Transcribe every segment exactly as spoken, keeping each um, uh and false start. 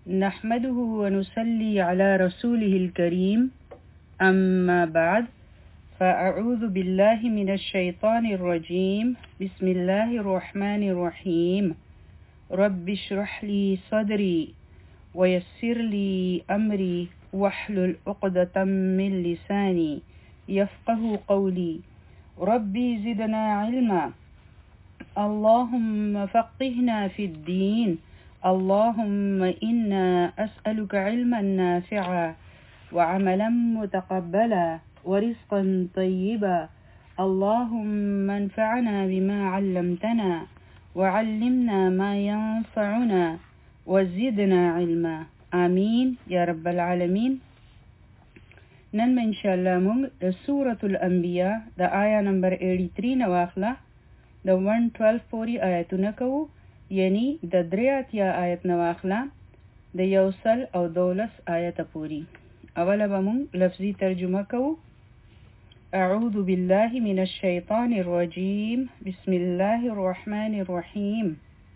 نحمده ونصلي على رسوله الكريم أما بعد فأعوذ بالله من الشيطان الرجيم بسم الله الرحمن الرحيم رب اشرح لي صدري ويسر لي أمري واحلل عقدة من لساني يفقه قولي ربي زدنا علما اللهم فقهنا في الدين اللهم إنا أسألك علما نافعا وعملا متقبلا ورزقا طيبا اللهم انفعنا بما علمتنا وعلمنا ما ينفعنا وزدنا علما آمين يا رب العالمين. نن إن شاء الله مونږ سورة الأنبياء د آیا نمبر eighty-three نواخله د one twelve پوری آیتونه کوو، یعنی د درې اتیا آیت نواخله د یوسل او دولس آیت پوری. اوله به مونږ لفظي ترجمه کوو. اعوذ بالله من الشیطان الرجیم بسم الله الرحمن الرحیم.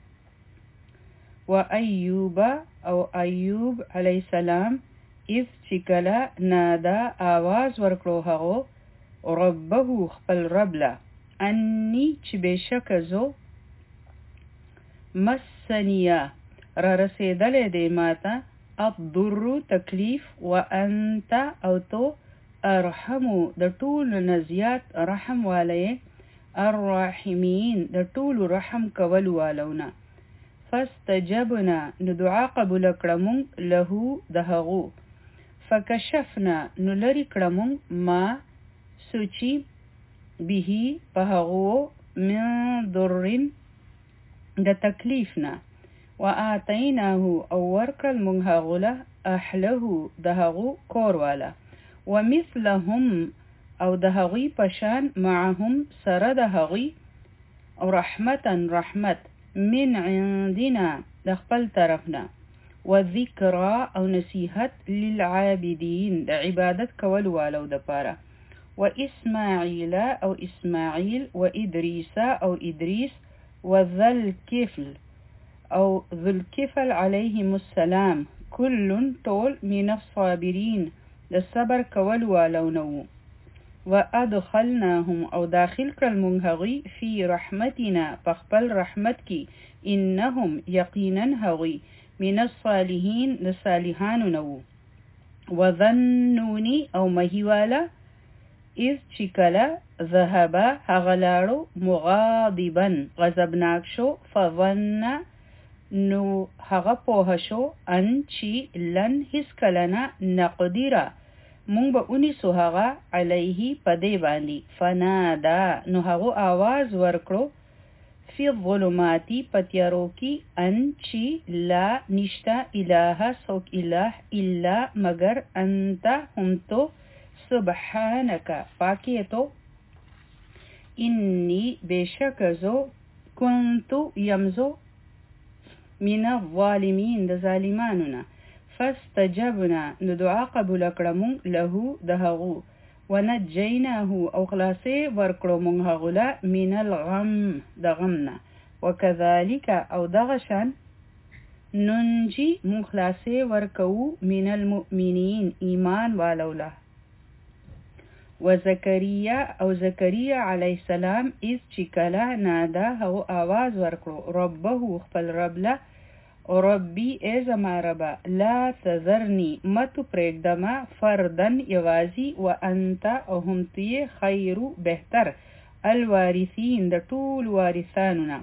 و ایوب او ایوب علیه السلام اذ چکلا نادا آواز ورکړو هغو ربه خپل رب له انی چې بشک زو مسنیا را رسیدلی دی ماته الضر تکلیف و انت او تو ارحمو د ټولو نه زیات رحم والی الراحمین د ټولو رحم کولو والونه. فاستجبنا نو دعا قبول کړه مونږ له د هغو فکشفنا نو لرې کړه مونږ ما سوچي به په هغو من ضرن د تکلیفنا و آتیناه او ورکړل مونږ هغو له اهله د هغو کور والا و مثلهم او د هغوی پشان معهم سره د هغوی رحمتا رحمت من عندنا د خپل طرفنا و ذکرا او نصیحت للعابدین د عبادت کول والو د پاره و اسماعیل او اسماعیل و ادریس او ادریس و ذل کفل او ذل کفل علیهم السلام کل طول من الصابرین د صبر کول والو نو و ادخلناهم او داخل کړل مونږ هغوی فی رحمتنا په خپل رحمت کې انهم یقینا هغوی من الصالحین د صالحانو نو و ظنونی او مهیواله اذ چکلا ذهبا هغلاړو مغاضبا غضبناک شو فظن نو هغه پوه شو ان چی لن هیڅ کلنا نقدره مونږ به اونیسو هغه علیه په دې باندې فنادا نو هغه آواز ورکړو فی الظلماتی په تیارو کې ان چی لا نشتا الہ څوک الہ الا مگر انت هم تو سبحانک پاکیتو انی بیشک زو کنتو یمزو من الظالمین د ظالمانونا فاستجبنا نو دعا قبول کړه مونږ له د هغو ونجیناه او خلاصې ورکړو مونږ هغو له من الغم د غمنا وکذالک او دغه شان ننجی مونږ خلاصې ورکوو من المؤمنین ایمان والو له و زکریا او زکریا علیه السلام از چکلا نادا هغو آواز ورکړو ربه خپل رب له ربی ای زما ربا لا تذرنی متو پریږدما فردن یوازی و انت او هم توی خیرو بهتر الوارثین د ټول وارثانونا.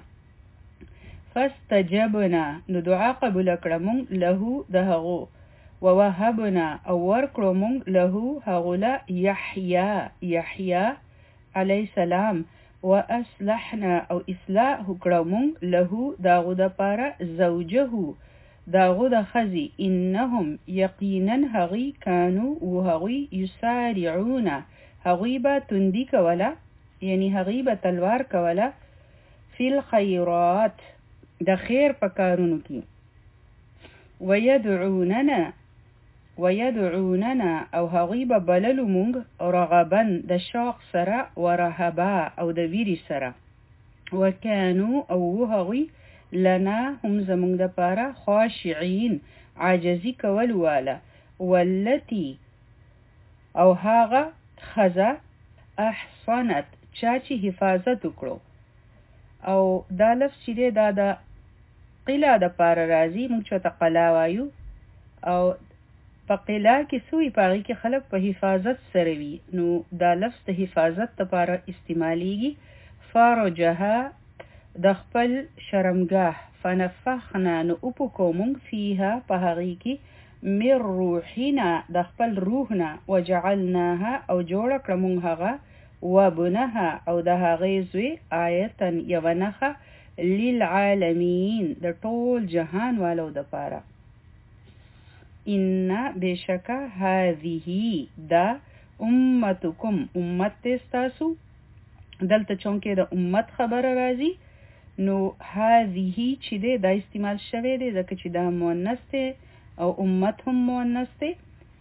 فاستجبنا نو دعا قبول کړه مونږ له د هغو ووهبنا او ورکړو مونږ له هغو له یحیی یحیی علیه السلام و اصلحنا او اصلاح کړو مونږ له داغو د پاره زوجه داغو د ښځې انهم یقینا هغوی کانو و هغوی یسارعون هغوی به تندي کوله یعنی هغوی به تلوار کوله فی الخیرات د خیر په کارونو کې ویدعوننا ويدعوننا او هغوی به بللو مونږ رغبا د شوق سره ورهبا او د ویری سره وکانو او هغوی لنا هم زمونږ د پاره خاشعين عاجزي کول والا والتي او هاغه خزه احصنت چا چې حفاظت وکړو او دا لفظ چې دی دا د قلا د پاره راځي موږ ته قلا وایو او په قلا کې سوی پاغي کې خلک په حفاظت سره وي نو دا لفظ د حفاظت لپاره استعماليږي فرجها د خپل شرمګاه فنفخنا نو اپکو مونږ فيها په هغې کې من روحنا د خپل روحنا وجعلناها او جوړه کړه مونږ هغه وابنها او د هغې زوی آیتا یوه نښه للعالمین د ټول جهان والو د پاره ان بشکه هذه دا امتکم امت تستاسو دلته چونکه د امت خبره راځي نو هذه چې دی دا استعمال شوی دی ځکه چې دا مؤنث دی او امت هم مؤنث دی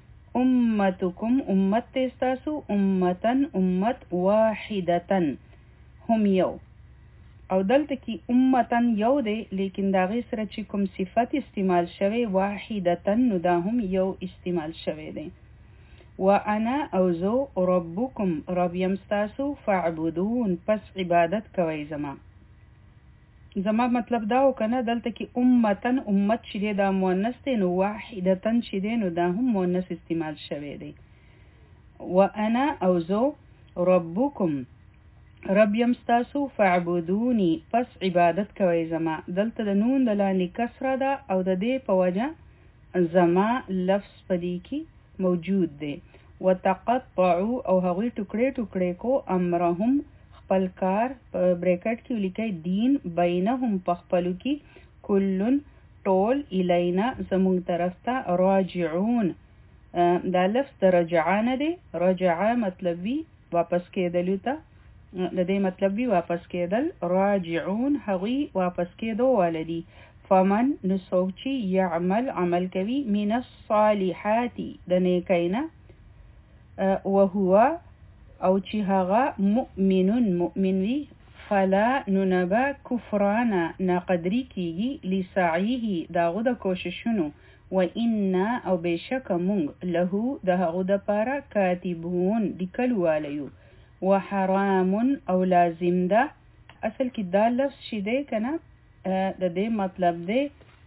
امتکم امت تستاسو امتن امت واحدتن هم یو او دلته کې امتن یو دی لیکن دا غي سره چې کوم صفت استعمال شوی واحدتن نو دا هم یو استعمال شوی دی وانا او زو ربکم رب یمستاسو فاعبدون پس عبادت کوي زما زما مطلب دا وکنه دلته کې امتن امت چې دی دا مؤنث دی نو واحدتن چې دی نو دا هم مؤنث استعمال شوی دی وانا او زو ربکم رب یمستاسو فاعبدونی پس عبادت کوي زما دلته د نون د لاندې کسره ده او د دې په وجه زما لفظ پدې کې موجود دی وتقطعوا او هغوی ټوکړې ټوکړې کو امرهم خپل کار په بریکټ کې ولیکئ دین بینهم په خپلو کې کلن ټول الینا زمونږ طرف ته راجعون دا لفظ د رجعه نه دی رجعه مطلب وي واپس کېدلو ته د دې مطلب وي واپس کېدل راجعون هغوی واپس کېدو والدي فمن نو څوک چې یعمل عمل کوي من الصالحات د نیکینا وهو او چې هغه مؤمن مؤمن وي فلا ننبا کفرانا ناقدری کیږي لسعیه داغه د کوششونو و انا او بشک مونږ له د هغه د پاره کاتبون لیکل والیو وحرام او لازم ده اصل کې دا لفظ شي دی کنه د دې مطلب دی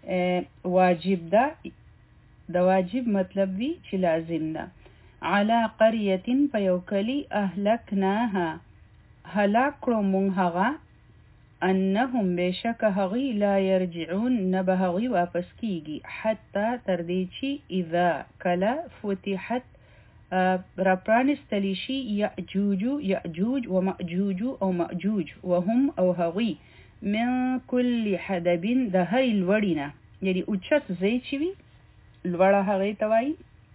واجب ده د واجب مطلب وی چې لازم ده على قريه فيوكلي اهلكناها هلاك کړو مونږ هغه انهم بشک هغوی لا يرجعون نه به هغوی واپس کیږي حتی تر دې چې اذا کله فتحت را پرانستلی شي یأجوج یأجوج و مأجوج او مأجوج وهم او هغوی من کل حدب د هی لوړینا یعنی اوچت ځای چې وي لوړه هغې ته وایي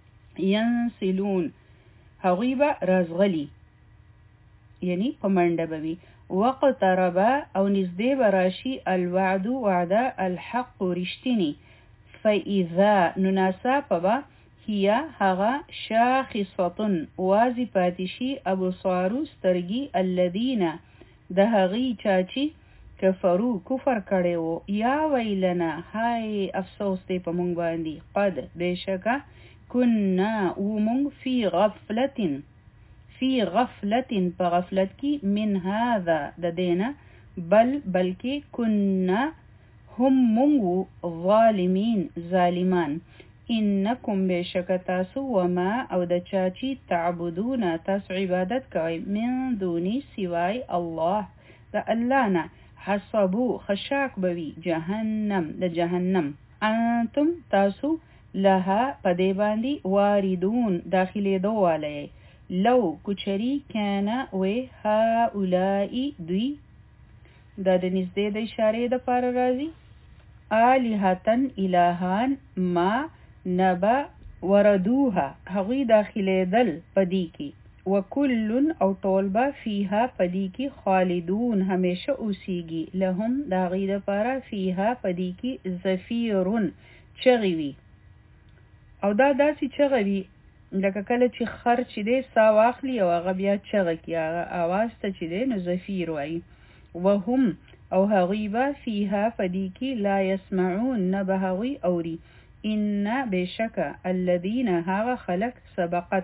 ینسلون هغوی به رازغلي یعنی په منډه به وي وقترب او نږدې به راشي الوعد وعده الحق رښتینی فاذا نو ناڅاپه به هي هغه شاخصه واضح پاتې شي ابصارو سترګې الذین د هغې چا چې کفرو کفر کړی و یا ویلنا های افسوس دی په مونږ باندې قد بېشکه کنا ومونږ فی غفلت فی غفلت په غفلت کې من هذا د دینا بل بلکې کنا هم مونږ ظالمین ظالمان انکم بشک تاسو وما او د چاچی تعبدون تاسو عبادت کوي من دونی سوای الله د الله نه حسبو خشاک بوي جهنم د جهنم انتم تاسو لها پدې باندې واردون داخلي دواله لو کچری کانا و هؤلاء دوی دا د نږدې د اشاره د پار راځي الہتن الہان ما نبا وردوها هغوی داخله دل پدی کی وکلن او طولبا فیها پدی کی خالدون همیشه اوسیگی لهم داغی دا پارا فیها پدی کی زفیرون چغوی او دا داسی چغوی لکه کله چې خر چې دی سا واخلي او هغه بیا چغه کی هغه اواز ته چې دی نو زفیر وایي وهم او هغوی به فیها پدی کی لا یسمعون نه به هغوی اوري ان بشک الذین هغه خلق سبقت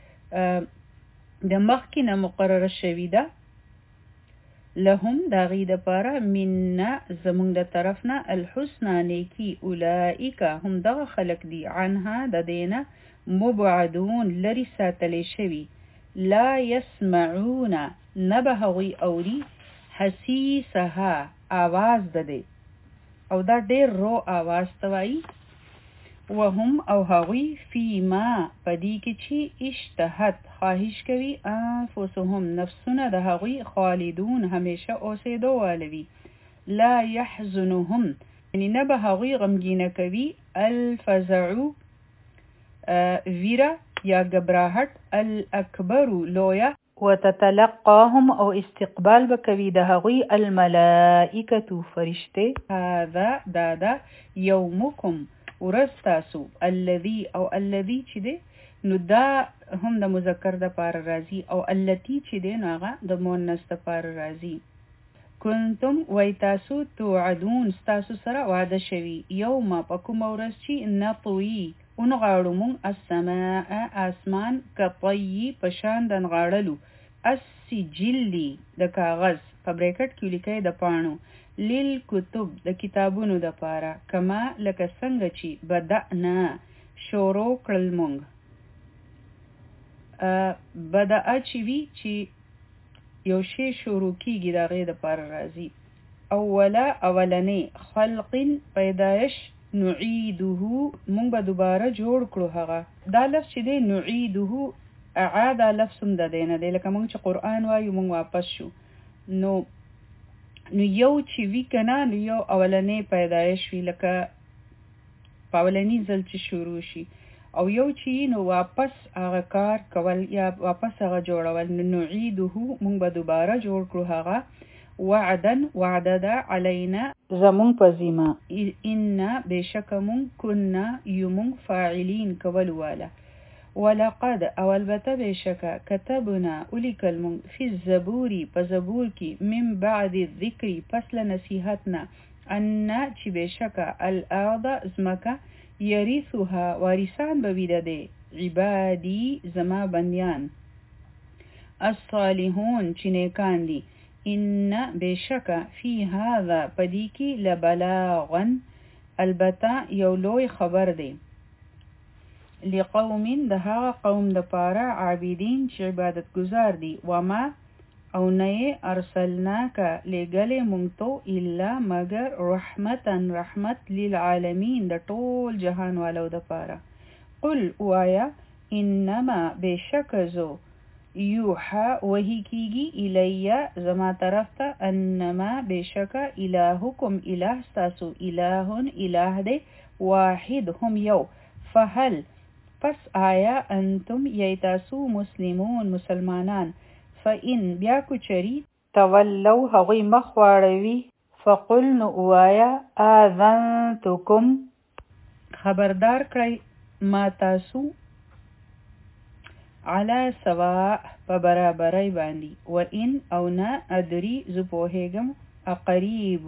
د مخکې نه مقرره شوی ده لهم دا غي د پاره مننا زمونږ د طرفنا الحسنى نیکی اولئک هم دغه خلق دي عنها د دینه مبعدون لري ساتلی شوی لا يسمعون نبه هغوی اوري حسیسها آواز ده او دا ډیر رو آواز توایی وهم او هغوی فی ما پدی کی چی اشتهت خواهش کوي انفسهم نفسونه د هغوی خالدون همیشه اوسېدو والوي لا يحزنهم یعنی نه به هغوی غمگینه کوي الفزع ویرا یا گبراهت الاکبر لویا وتتلقاهم او استقبال بکوي د هغوی الملائکه فرشته هذا دادا یومکم ورستاسو الذي او الذي چې دی نو دا هم د مذکر د پار راځي او التي چې دی نو هغه د مؤنث د پار راځي کنتم وای تاسو توعدون تاسو سره وعده شوی یوم پکوم ورځ چې نطوي ونغاړو مون السماء اسمان کطی پشان د نغاړلو السجلی د کاغذ په بریکټ کې لیکي د پانو للکتب د کتابونو د پاره کما لکه څنګه چې بدأنا شروع کړل مونږ بدأ چې وی چې یو شی شروع کیږي د غي د پاره راځي اوله اولنې خلق پیدایش نعيده مونږ به دوباره جوړ کړو هغه دا لفظ چې دی نعيده اعاد لفظ هم د دینه دی لکه مونږ چې قرآن وایو مونږ واپس شو نو نو یو چې وی کنه نو یو اولنې پیدایش وی لکه پاولنی ځل چې شروع شي او یو چې نو واپس هغه کار کول یا واپس هغه جوړول نو نعيده مونږ به دوباره جوړ کړو هغه وعدا وعددا علینا زمون پزیما ان بشک مون کنا یمون فاعلین کول والا ولقد اولبته بشک كتبنا الیکل مون فی الزبور پزبور کی من بعد الذکر پس لنصیحتنا ان چې بشک الارض زمکا یریثها وارثان بویده ده عبادی زما بندیان الصالحون چې نیکان دي ان بشک فی هذا پدیکی لبلاغا البته یو لوی خبر دی لقوم دها قوم د پاره عابدین چې عبادت گزار دي وما او نه ارسلناک لګل مونږ ته الا مگر رحمتا رحمت للعالمین د ټول جهان والو د پاره قل وایا انما بشک زو یوحا وحی کیگی الیا زما طرف تا انما بشک الہکم الہ ستاسو الہن الہ دے واحد هم یو فهل پس آیا انتم ییتاسو مسلمون مسلمانان فإن بیا کچری تولو هغوی مخواړوي فقل نو وایا آذنتکم خبردار کړی ما تاسو على سواء په برابرۍ باندې و ان او نه ادري زه پوهېږم اقریب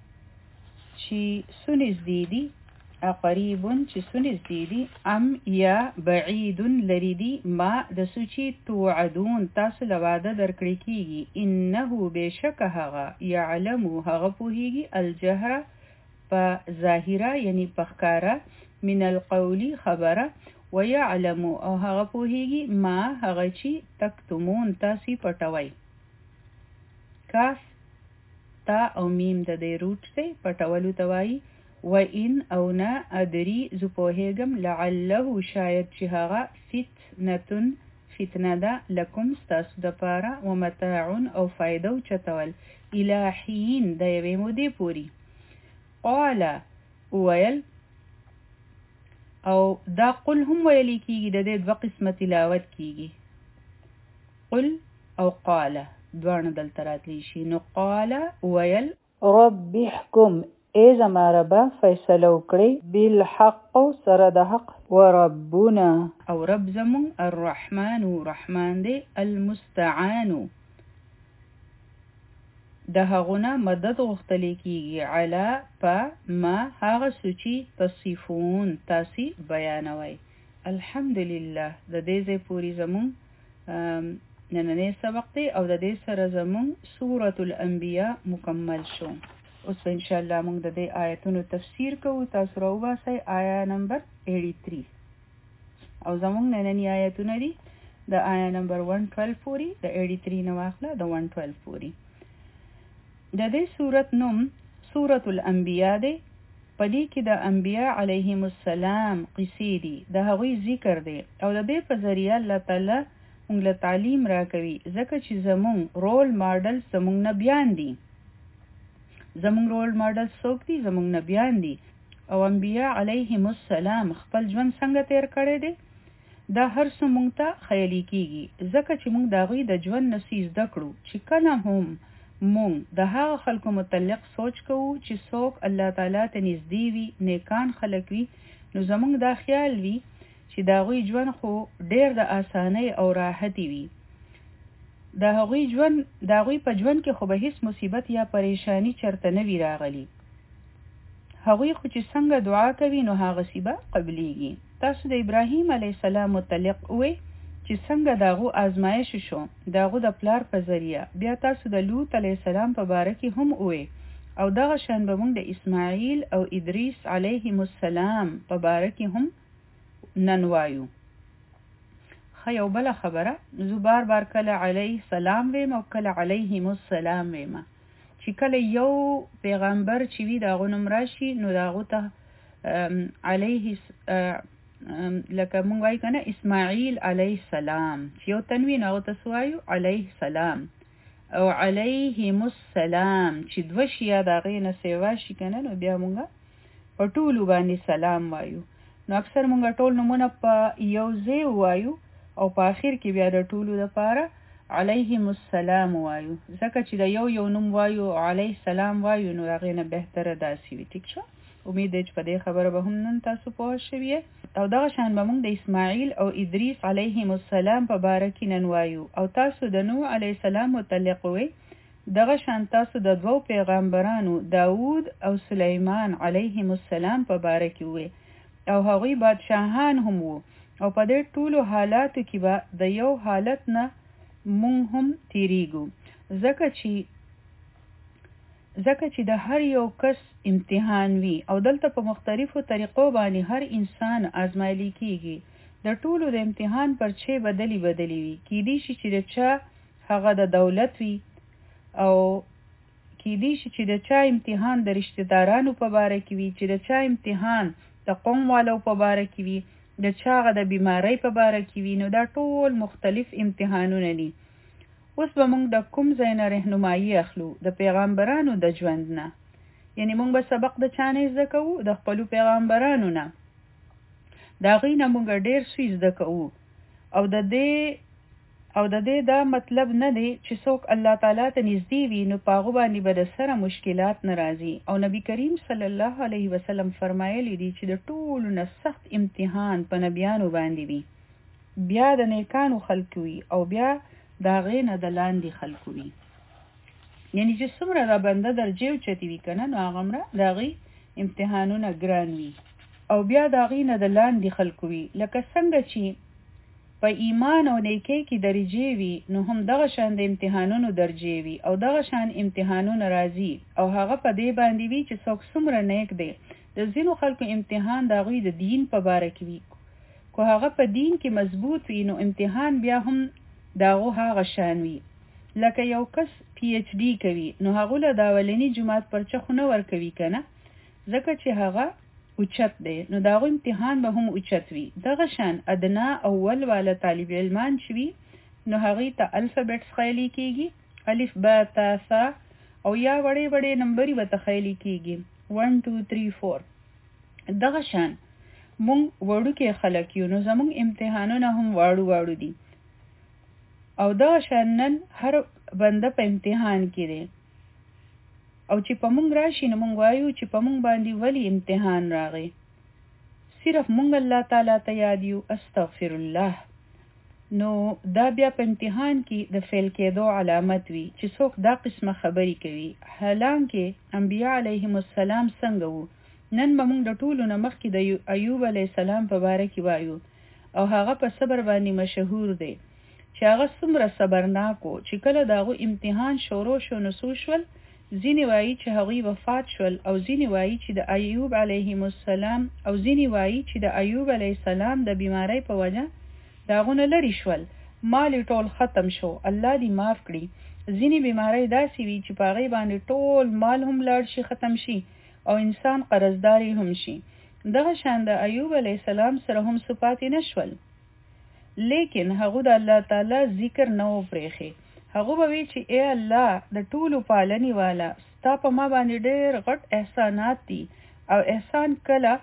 چې سنز دیدي اقریب چې سنز دیدي ام یا بعید لري دي ما د سوچي توعدون تاسو له وعده درکړی کیږي انه بشک هغه یعلم هغه پوهېږي الجهر په ظاهره یعنی په ښکاره من القول خبره ويعلم او هغه پوهیږي ما هغه چې تکتمون تاسو پټوي کاف تا او میم د دې روټ ته پټولو توای و ان او نه ادري ز پوهیږم لعله شاید چې هغه فتنه فتنه ده لکم تاسو د پاره و متاع او فائدو چتول الہین د یوې مودې پوری قال ویل او دا قل هم ویلی کیږي د دې دوه قسمه تلاوت کیږي قل او قال دوه دلته راتلی شي نو قال ویل رب احكم ای زما ربا فیصله وکړي بالحق سره د حق وربنا او رب زمون الرحمن رحمان دی المستعان د هغونه مدد غوښتل کیږي علا په ما هغه سوچي تصفون تاسو بیانوي. الحمدلله د دې ځای پوری زمون نننې سبق دی او د دې سره زمون سورۃ الانبیاء مکمل شو. اوس ان شاء الله موږ د دې آیتونو تفسیر کوو. تاسو راوباسئ آیا نمبر eighty-three او زمون نننې آیتونه دي د آیا نمبر one twelve پوری د eighty-three نو واخله د one twelve پوری. د دې سورۃ نوم سورۃ الانبیاء دی. پدې کې د انبیاء علیهم السلام قصې دي، د هغوی ذکر دی او د دې په ذریعہ الله تعالی موږ له تعلیم راکوي، ځکه چې زمون رول ماډل زمون نبیان دي. زمون رول ماډل څوک دي؟ زمون نبیان دي. او انبیاء علیهم السلام خپل ژوند څنګه تیر کړی دی دا هر څه موږ ته خیالي کیږي، ځکه چې موږ د هغوی د ژوند نه څه زده کړو چې کله هم مونږ د هغه خلکو متعلق سوچ کوو چې څوک الله تعالی ته نږدې وي، نیکان خلک وي، نو زمونږ دا خیال وي چې د هغوی ژوند خو ډیر د آسانۍ او راحتي وي. د هغوی ژوند د هغوی په ژوند کې خو به هیڅ مصیبت یا پریشانی چرته نه وي راغلی. هغوی خو چې څنګه دعا کوي نو هغه سی به قبلیږي. تاسو د ابراهیم علیه السلام متعلق وې چې څنګه داغو آزمایش شو داغو د پلار په ذریعہ. بیا تاسو د لوط علیه السلام په باره کې هم وې او دغه شان به موږ د اسماعیل او ادریس علیهم السلام په باره کې هم نن وایو. خو یو بله خبره، زه بار بار کله علیه السلام ویم او کله علیهم السلام ویم، چې کله یو پیغمبر چې وي داغو نوم راشي نو داغو ته علیه لکه مونږ وایو کنه اسماعیل علیه السلام، چې یو تنوین هغه ته وایو علیه السلام، او علیهم السلام چې دوه شي یا د هغې نه سیوا شي کنه نو بیا مونږ په ټولو باندې سلام وایو. نو اکثر مونږ ټول نومونه په یو ځای وایو او په آخر کې بیا د ټولو دپاره علیهم السلام وایو، ځکه چې د یو یو نوم وایو علیه السلام وایو نو هغې نه بهتره داسې وي. ټیک شو؟ امید دی چې په دې خبره به هم نن تاسو پوه شوي. او دغه شان به موږ د اسماعیل او ادریس علیهم السلام په باره کې نن وایو، او تاسو د نوح علیه السلام متعلق وی دغه شان تاسو د دوو پیغمبرانو داوود او سلیمان علیهم السلام په باره کې وی، او هغوی بادشاهان هم وو. او په دې ټولو حالاتو کې به د یو حالت نه مونږ هم تیریږو، ځکه چې ځکه چې د هر یو کس امتحان وي او دلته په مختلفو طریقو باندې هر انسان آزمایلی کیږي. د ټولو د امتحان پرچې بدلی بدلی وي. کیدی شي چې د چا هغه د دولت وي، او کیدی شي چې د چا امتحان د رشتہ دارانو په باره کې وي، چې د چا امتحان د قوم والو په باره کې وي، د چا هغه د بیماری په باره کې وي. نو دا ټول مختلف امتحانونه دي. اوس به موږ د کوم ځای نه رهنمایي اخلو؟ د پیغمبرانو د ژوند نه. یعنی موږ به سبق د چا نه زده کوو؟ د خپلو پیغمبرانو نه. د هغوی نه موږ ډېر څه زده کوو. او د دې او د دې دا مطلب نه دی چې څوک الله تعالی ته نږدې وي نو په هغو باندې به د سره مشکلات نه راځي. او نبی کریم صلی الله علیه وسلم فرمایلی دي چې د ټولو نه سخت امتحان په نبیانو باندې وي، بیا د نیکانو خلک وي، او بیا د هغې نه د لاندې خلکو وي. یعنی چې څومره دا بنده درجې اوچتې وي که نه نو هغومره د هغې امتحانونه ګران وي. او بیا د هغې نه د لاندې خلکو وي. لکه څنګه چې په ایمان او نیکۍ کې درجې وي نو هم دغه شان د امتحانونو درجې وي، او دغه شان امتحانونه راځي. او هغه په دې باندې وي چې څوک څومره نیک دی. د ځینو خلکو امتحان د هغوی د دین په باره کې وي. که هغه په دین کې مضبوط وي نو امتحان بیا هم داغو هغه شان وي. لکه یو کس پی ایچ ډي کوي نو هغو له د اولني جماعت پرچه خو نه ورکوي که نه، ځکه چې هغه اوچت دی نو داغو امتحان به هم اوچت وي. دغه شان ادنا اول والا طالب علمان شوي نو هغوی ته الفابیټس خیلی کیږي، الف با تا سا، او یا وړې وړې نمبرې به ته خیلی کیږي one two three four. دغه شان مونږ وړوکې خلک یو نو زمونږ امتحانونه هم واړو واړو دي. او دا شان نن هر بنده په امتحان کې دی، او چې په مونږ راشي نو مونږ وایو چې په مونږ باندې ولی امتحان راغی. صرف مونږ الله تعالی ته یاد یو استغفر الله. نو دا بیا په امتحان کې د فیل کېدو علامت وي چې څوک دا قسمه خبرې کوي. حالانکه انبیاء علیهم السلام څنګه وو؟ نن به موږ د ټولو نه مخکې د ایوب علیه السلام په باره کې وایو او هغه په صبر باندې مشهور دی چې هغه څومره صبرناک و چې کله د هغو امتحان شروع شو نو څه وشول؟ ځینې وایي چې هغوی وفات شول او ځینې وایي چې د ایوب علیهم السلام او ځینې وایي چې د ایوب علیه السلام د بیماری په وجه د هغو نه لرې شول، مال ټول ختم شو، الله دې معاف کړي. ځینې بیماری داسې وي چې په هغې باندې ټول مال هم لاړ شي، ختم شي او انسان قرضداري هم شي. دغه شان د ایوب علیه السلام سره هم څه پاتې نه شول، لیکن هغه د الله تعالی ذکر نه و پرېښی. هغه به وی چې ای الله د ټولو پالنې والا، ستا په ما باندې ډېر غټ احسانات دي او احسان کله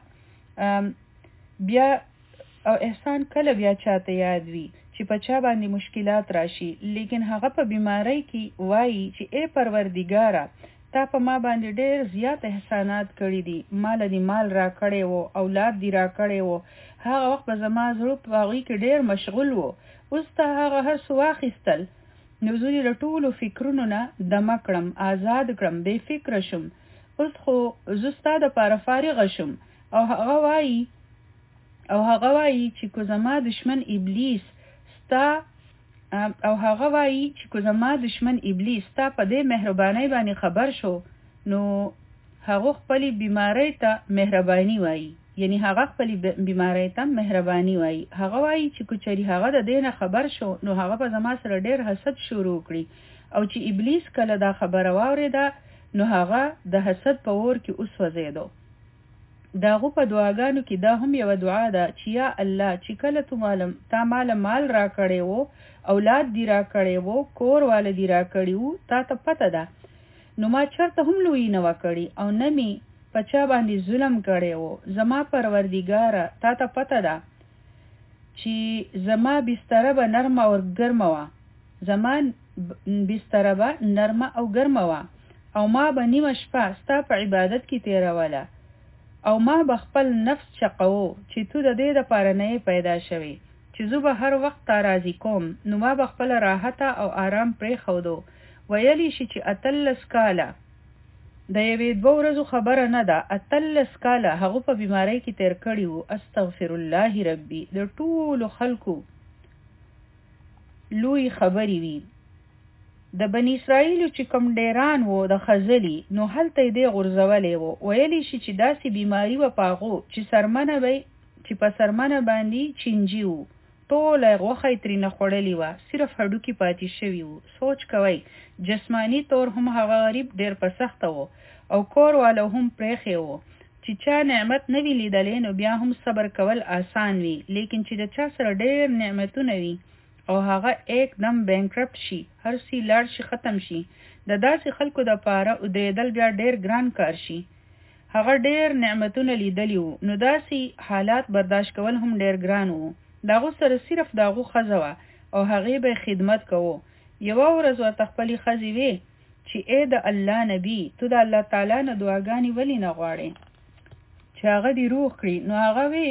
بیا او احسان کله بیا چاته یاد وي چې په چا باندې مشکلات راشي. لیکن هغه په بیماری کې وایي چې ای پروردګاره تا په ما باندې ډېر زیات احسانات کړي دي، مال دې مال را کړی وو، اولاد دې را کړی وو. هغه وخت به زما زړه په هغوی کې ډېر مشغول وو، اوس تا هغه هر څه واخیستل، نو زه دې له ټولو فکرونو نه دمه کړم، آزاد کړم، بې فکره شم، اوس خو زه ستا دپاره فارغه شم. او هغه وایي او هغه وایي چې کو زما دشمن ابلیس ستا او هغه وایي چې کو زما دشمن ابلیس ستا په دې مهربانۍ باندې خبر شو نو هغه خپلې بیماری ته مهرباني وایي، یعنی هغه خپلې بیماری ته مهرباني وایي. هغه وایي چې کو چېرې هغه د دې نه خبر شو نو هغه به زما سره ډېر حسد شروع کړي، او چې ابلیس کله دا خبره واورېده نو هغه د حسد په اور کې وسوځېدو. د هغو په دعاګانو کې دا هم یوه دعا ده چې یا الله چې کله تو مالم تا مال مال را کړی وو، اولاد دی را کړی وو، کور والا دی را کړی وو، تا ته پته ده نو ما چرته هم لوی نه وکړي او نه می په چا باندې ظلم کړی وو. زما پروردګاره تا ته پته ده چې زما بستره به نرمه او ګرمه وه، زما بستره به نرمه او ګرمه وه او ما به نیمه شپه ستا په عبادت کې تیروله او ما به خپل نفس چقو چې تو د دې دپاره نه یې پیدا شوی چې زه به هر وخت تا راضي کوم، نو ما به خپله راحته او آرام پرېښودو. ویلی شي چې اتلس کاله د یوې دوه ورځو خبره نه ده، اتلس کاله هغه په بیماری کې تیر کړي وو. استغفر الله ربي د ټولو خلکو لوی خبرې وي. د بني اسرائیلو چې کوم ډیران وو د خزلی نو هلته یې دی غورځولی وو. ویلی شي چې داسې بیماری وه په هغو چې سرمنه به چې په سرمنه باندې چینجي وو، ټوله غوښه یې ترېنه خوړلې وه، صرف هډوکي پاتې شوي وو. سوچ کوئ جسمانی طور هم هغه غریب ډېر په سخته وو او کور والا هم پرېښی وو. چې چا نعمت نه وي لیدلی نو بیا هم صبر کول آسان وي، لیکن چې د چا سره ډېر نعمتونه وي او هغه ایک دم بینکرپټ شي، هر څه لاړ شي، ختم شي، د داسې خلکو دپاره ودرېدل بیا ډېر ګران کار شي. هغه ډېر نعمتونه لیدلی وو نو داسې حالات برداشت کول هم ډېر ګران وو. د هغو سره صرف د هغو ښځه وه او هغې به خدمت کوو. یوه ورځ ورته خپلې ښځې وې چې ای د الله نبي تو د الله تعالی نه دعاګانې ولې نه غواړې چې هغه دې روغ کړي؟ نو هغه وې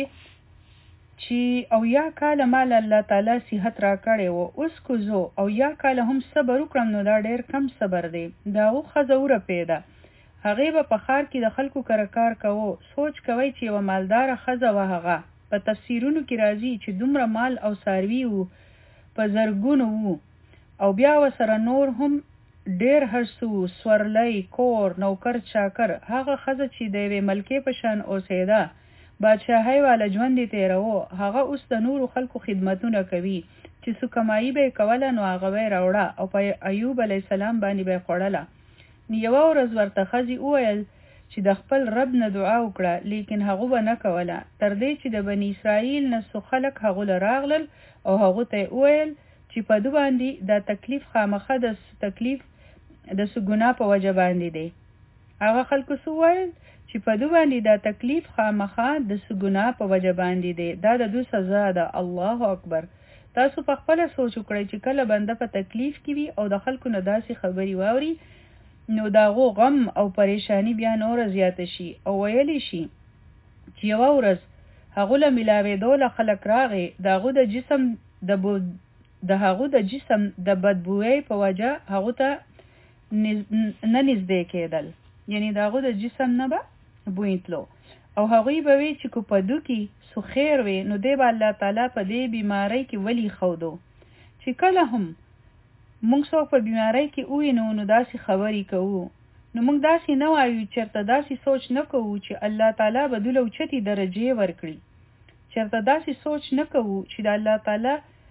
چې او یا کاله مال الله تعالی صحت را کړی وو، اوس کو زو او یا کاله هم صبر وکړم نو دا ډېر کم صبر دی. د هغو ښځه ورپېده، هغې به په ښار کې د خلکو کره کار کوو. سوچ کوئ چې یوه مالداره ښځه وه، هغه په تفسیرونو کې راځي چې دومره مال او څاروي وو په زرګونو وو او بیا ورسره نور هم ډېر هر څه وو، سورلی، کور، نوکر، چاکر. هغه ښځه چې د یوې ملکې په شان اوسېده، بادشاهۍ والا ژوند یې تېروه، هغه اوس د نورو خلکو خدمتونه کوي چې څه کمایي به یې کوله نو هغه به یې راوړه او په ایوب علیه السلام باندې به یې خوړله. یوه ورځ ورته ښځې وویل چې د خپل رب نه دعا وکړه، لیکن هغو به نه کوله، تر دې چې د بني اسرائیل نه څو خلک هغو له راغلل او هغو ته یې وویل چې په ده باندې دا تکلیف خامخه د تکلیف د څه ګناه په وجه باندې دی. هغه خلکو څه وویل چې په ده باندې دا تکلیف خامخه د څه ګناه په وجه باندې دی، دا د دوی سزا ده. الله اکبر. تاسو په خپله سوچ وکړئ چې کله بنده په تکلیف کې وي او د خلکو نه داسې خبرې واوري نو د هغو غم او پریشانی بیا نوره زیاته شي او ویلی شي چې یوه ورځ هغو له میلاوېدو له خلک راغې، د هغو د جسم د د هغو د جسم د بدبوی په وجه هغو ته نه نږدې کېدل، یعنی د هغو د جسم نه به بوی تلو. او هغوی به وی چې کو په دو کې سو خیر وي نو دی به الله تعالی په دې بیماری کې ولی خودو چې کله هم مونږ څوک په بیماری کې وینو نو داسې خبرې کوو، نو مونږ داسې نه وایو، چېرته داسې سوچ نه کوو چې الله تعالی به دوی له اوچتې درجې ورکړي، چېرته داسې سوچ نه کوو چې د الله تعالی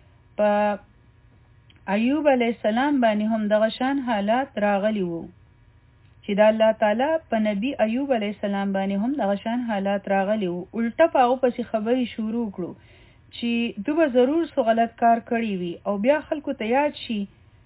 په ایوب علیه السلام باندې هم دغه شان حالات راغلی وو، چې د الله تعالی په نبی ایوب علیه السلام باندې هم دغه شان حالات راغلی وو. الټه په هغو پسې خبرې شروع کړو چې دوی به ضرور څه غلط کار کړی وي، او بیا خلکو ته یاد شي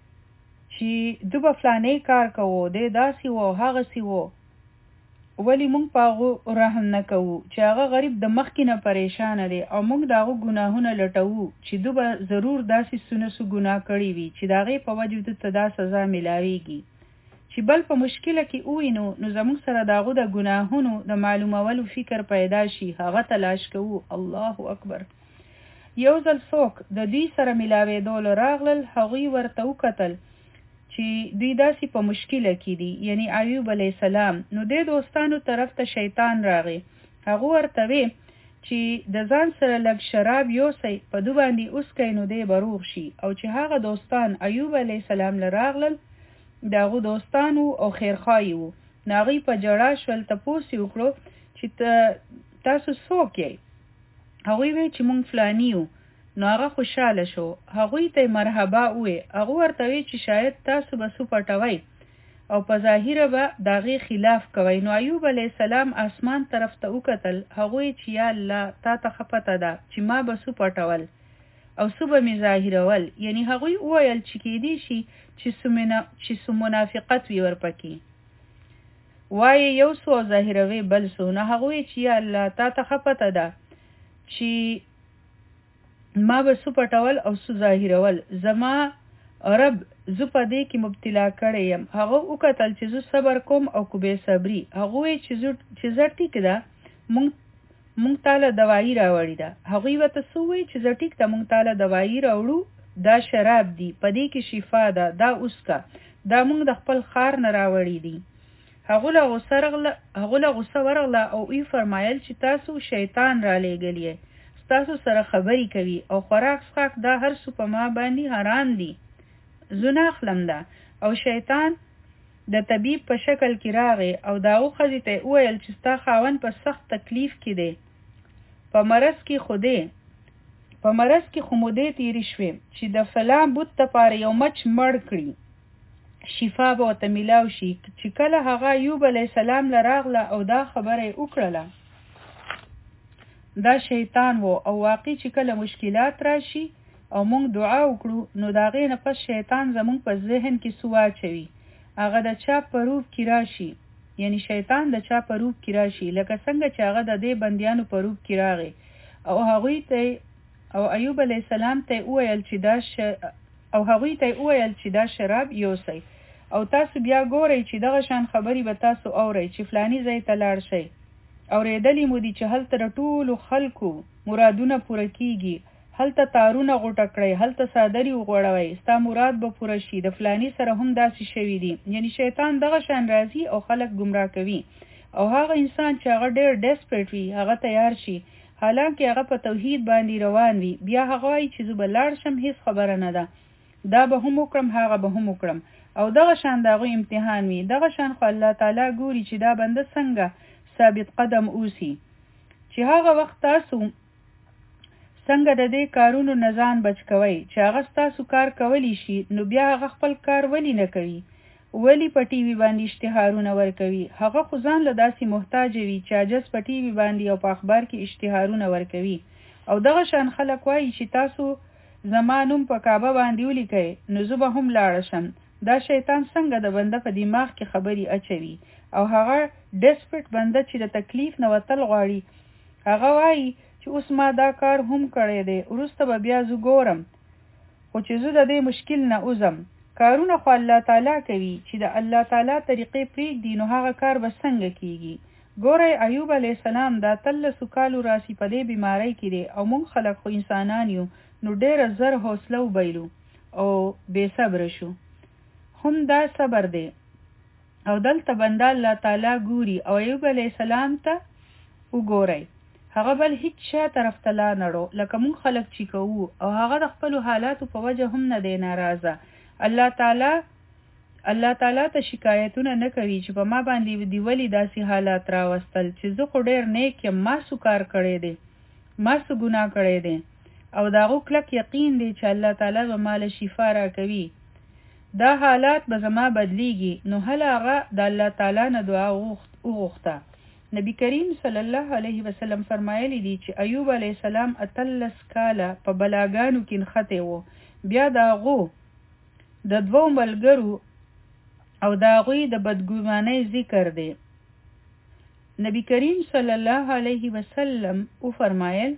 چې دوی به فلانی کار کوو، دی داسې وو هغسې وو، ولی مونږ په هغو رحم نه کوو چې هغه غریب د مخکې نه پریشانه دی او مونږ د هغو ګناهونه لټوو چې دوی به ضرور داسې سونه سو ګناه کړي وي چې د هغې په وجه دوی ته دا سزا میلاویږي. چې بل په مشکله کې ووینو نو زموږ سره د هغو د ګناهونو د معلومولو فکر پیدا شي، هغه تلاش کوو. الله اکبر. یو ځل څوک د دوی سره میلاوېدولو راغلل، هغوی ورته وکتل چې دوی داسې په مشکله کې دي، یعنی ایوب علیه السلام. نو د دوستانو طرف ته شیطان راغی، هغه ورته وی چې د ځان سره لږ شراب یوسئ، په دو باندې اوسکئ نو دی به روغ شي. او چې هغه دوستان ایوب علیه السلام له راغلل د هغو دوستانو او خیرخواهي وو، نو هغوی په ژړا شول، تپوس یې وکړو چې تاسو څوک یې؟ هغوی وی چې مونږ فلاني یو. نو هغه خوشحاله شو، هغوی ته مرحبا وی، هغه ورته وی چې شاید تاسو به سو پټوئ او په ظاهره به د هغې خلاف کوئ. نو ایوب علیه السلام اسمان طرف ته وکتل، هغوی چې یا الله تا ته ښه پته ده چې ما به سو پټول او سو به مې ظاهرول، یعنی هغوی وویل چې کیدی شي چې سو منافقت وي ورپکې، وایي یو سو او ظاهروي بل سو. نو هغوی چې یا الله تا ته ښه پته ده چې ما به سو پټول او سو ظاهرول، زما رب زه په دې کې مبتلا کړی یم. هغه وکتل چې زه صبر کوم او کو بې صبري. هغه وی چې زه ټیک ده، مونږ مونږ تاله دوایي راوړې ده. هغوی ورته څه ووایي چې زه ټیک ده، مونږ تاله دوایي راوړو، دا شراب دي، په دې کې شفا ده، دا اوسکه، دا مونږ د خپل ښار نه راوړي دي. هغه له غوسه ورغله او وی فرمایل چې تاسو شیطان را لېږلی یې، تاسو سره خبرې کوي او خوراک څښاک دا هر څه په ما باندې حرام دي، زه نه اخلم ده. او شیطان د طبیب په شکل کې راغی او د هغو ښځې ته وویل چې ستا خاوند په سخت تکلیف کې دی، په مرض کې خو دی په مرض کې خو مودې تېرې شوې چې د فلان بت دپاره یو مچ مړ کړي، شفا به ورته میلاو شي. چې کله هغه ایوب علیه السلام له راغله او دا خبره یې وکړله، دا شیطان وو. او واقع چې کله مشکلات راشي او مونږ دعا وکړو نو د هغې نه پس شیطان زمونږ په ذهن کې څه واچوي، هغه د چا په روپ کې راشي، یعنی شیطان د چا په روپ کې راشي، لکه څنګه چې هغه د دې بندیانو په روپ کې راغی. او هغوی ته او ایوب علیه السلام ته وویل چې دا ش... او هغوی ته وویل چې دا شراب یوسئ او تاسو بیا ګورئ چې دغه شان خبرې به تاسو اورئ چې فلاني ځای ته لاړ شئ. اورېدلي مو دي چې هلته د ټولو خلکو مرادونه پوره کیږي، هلته تارونه غوټه کړئ، هلته څادرې وغوړوئ، ستا مراد به پوره شي. د فلاني سره هم داسې شوي دي. یعنی شیطان دغه شان راځي او خلک ګمراه کوي، او هغه انسان چې هغه ډېر ډیسپریټ وي هغه تیار شي، حالانکه هغه په توحید باندې روان وي، بیا هغه وایي چې زه به لاړ شم، هیڅ خبره نه ده، دا به هم وکړم هغه به هم وکړم، او دغه شان د هغوی امتحان وي. دغه شان خو الله تعالی ګوري چې دا بنده څنګه ثابت قدم اوسي، چې هغه وخت تاسو څنګه د دې کارونو نه ځان بچ کوئ چې هغه ستاسو کار کولی شي، نو بیا هغه خپل کار ولی نه کوي، ولی په ټي وي باندې اشتهارونه ورکوي. هغه خو ځان له داسې محتاج وي چې عاجز په ټي وي باندې او په اخبار کې اشتهارونه ورکوي. او دغه شان خلک وایي چې تاسو زما نوم په کعبه باندې ولیکئ نو زه به هم لاړه شم. دا شیطان څنګه د بنده په دماغ کې خبرې اچوي، او هغه ډیسپریټ بنده چې د تکلیف نه وتل غواړي، هغه وایي چې اوس ما دا کار هم کړی دی، وروسته به بیا زه ګورم، خو چې زه د دې مشکل نه وځم. کارونه خو الله تعالی کوي، چې د الله تعالی طریقې پرېږدي نو هغه کار به څنګه کیږي. ګورئ ایوب علیه السلام دا تلسو کالو راسي په دې بیماری کې دی، او موږ خلک خو انسانان یو نو ډېره زر حوصله وبایلو او بے صبر شو. هم دا صبر دی. او دلته بنده الله تعالی ګوري او ایوب علیه السلام ته وګورئ. هغه بل هیڅ شی طرف ته لا نړو لکه مونږ خلک چې کوو او هغه د خپلو حالاتو په وجه هم نه دی ناراضه. الله تعالی الله تعالی ته شکایتونه نه کوي چې په ما باندې دی ولی داسې حالات راوستل چې زه خو ډېر نیک یم، ما څه کار کړی دی، ما څه ګناه کړی دی. او د هغو کلک یقین دی چې الله تعالی به ما له شفا راکوي. دا حالات به زما بدلیږي. نو هله هغه د الله تعالی نه دعا وغوښته. نبی کریم صلی الله علیه وسلم فرمایلی دي چې ایوب علیه السلام اتلس کاله په بلاګانو کې نښتی و. بیا د هغو د دوو ملګرو او د هغوی د بدګمانۍ ذکر دی. نبی کریم صلی الله علیه وسلم وفرمایل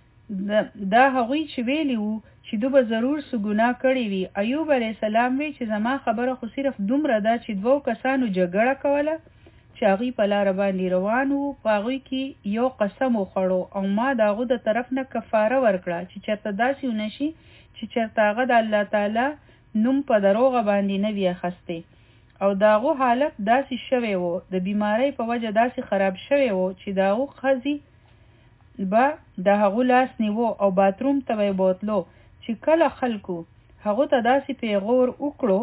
دا هغوی چې ویلی وو چې دو به ضرور څه ګناه کړې وي. ایوب علیه السلام وی چې زما خبره خو صرف دومره ده چې دوو کسانو جګړه کوله چې هغوی په لاره باندې روان وو، په هغوی کې یو قسم وخوړو او ما د هغو د طرف نه کفاره ورکړه چې چېرته داسې ونه شي چې چېرته هغه د الله تعالی نوم په دروغه باندې نه وي اخیستی. او د هغو حالت داسې شوی و، د بیمارۍ په وجه داسې خراب شوی و چې د هغو ښځې به د هغو لاس نیوه او باتروم ته به یې بوتلو چې کله خلکو هغو ته داسې پیغور وکړو